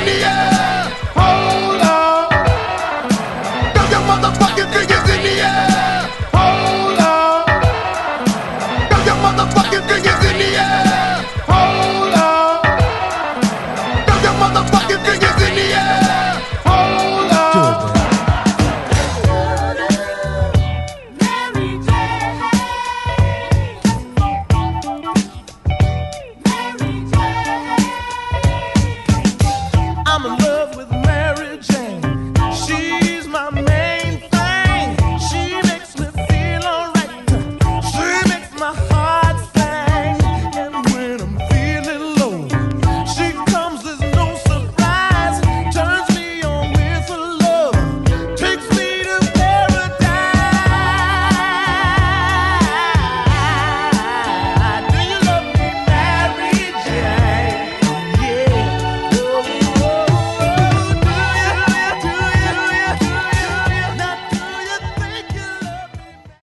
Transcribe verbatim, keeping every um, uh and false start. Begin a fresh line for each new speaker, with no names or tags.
the air. Hold up. Throw your motherfucking fingers in the air. Hold up. Throw your motherfucking fingers in the air.